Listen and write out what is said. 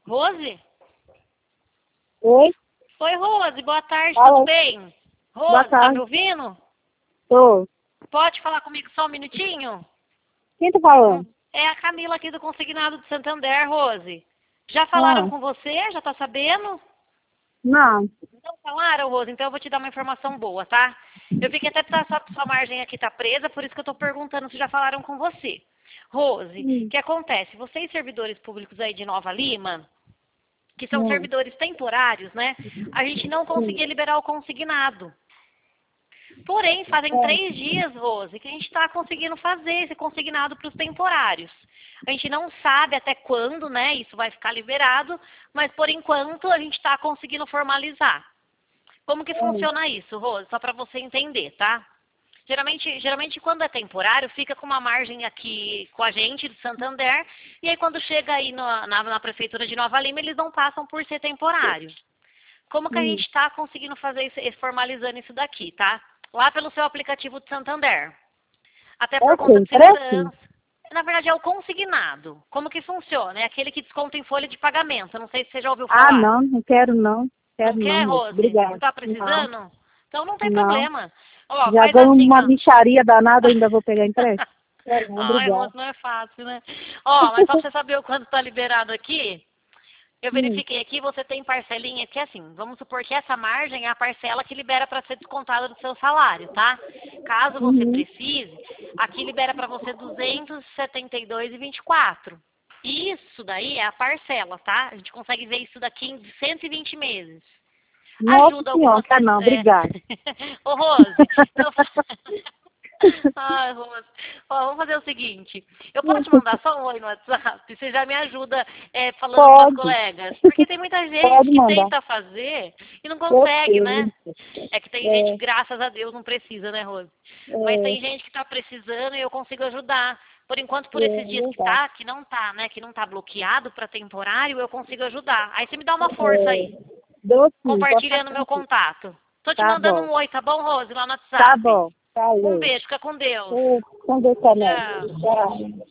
Rose? Oi? Oi, Rose, boa tarde, Fala. tudo bem? Boa Rose, tá tarde. me ouvindo? Tô. Pode falar comigo só um minutinho? Quem tá falando? É a Camila aqui do Consignado de Santander, Rose. Já falaram Ah, com você? Já tá sabendo? não. Não falaram, Rose? Então eu vou te dar uma informação boa, tá? Eu vi que até sua margem aqui tá presa, por isso que eu tô perguntando se já falaram com você. Rose, o Hum, que acontece? Vocês, servidores públicos aí de Nova Lima, que são hum, servidores temporários, né? A gente não hum. conseguia liberar o consignado. Porém, fazem É, 3 dias, Rose, que a gente está conseguindo fazer esse consignado para os temporários. A gente não sabe até quando, né, isso vai ficar liberado, mas por enquanto a gente está conseguindo formalizar. Como que é. funciona isso, Rose? Só para você entender, tá? Geralmente quando é temporário, fica com uma margem aqui com a gente de Santander, e aí quando chega aí na prefeitura de Nova Lima, eles não passam por ser temporário. Como que a gente Hum. está conseguindo fazer isso, formalizando isso daqui, tá? Lá pelo seu aplicativo de Santander. Até É por o quê? conta de Empréstimo? segurança. Na verdade, é o consignado. Como que funciona? É aquele que desconta em folha de pagamento. Eu não sei se você já ouviu Ah, falar. não. Não quero, não. Não Quero, não, quer, moço. Rose? Não Obrigada. está Não, precisando? Então não tem não. problema. Ó, Já faz ganho assim, uma ó. mixaria danada, ainda vou pegar empréstimo? Quero, não. Ai, Obrigada. Rose, não é fácil, né? Ó, mas só pra você saber o quanto está liberado aqui, eu Hum, verifiquei aqui, você tem parcelinha que assim, vamos supor que essa margem é a parcela que libera para ser descontada do seu salário, tá? Caso você uhum. precise, aqui libera para você 272,24. Isso daí é a parcela, tá? A gente consegue ver isso daqui em 120 meses. Nossa Ajuda senhora, algumas quero não. pessoas. É. Obrigada. Ô, Rose, então. Ai, Rose. Ó, vamos fazer o seguinte. Eu posso te mandar só um oi no WhatsApp? Você já me ajuda falando para os Pode. colegas. Porque tem muita gente Pode que mandar. tenta fazer e não Eu consegue, né? sei. É que tem gente É, que, graças a Deus, não precisa, né, Rose? Mas é, tem gente que está precisando e eu consigo ajudar. Por enquanto, por esses é dias verdade. que não tá, né? Que não tá bloqueado para temporário, eu consigo ajudar. Aí você me dá uma força É, aí, dou sim, pode compartilhando passar meu aqui. contato. Tô te Tá mandando bom. um oi, tá bom, Rose? Lá no Tá WhatsApp. bom. Um Falou. beijo, fica com Deus. Com Deus também. Tchau. Tchau.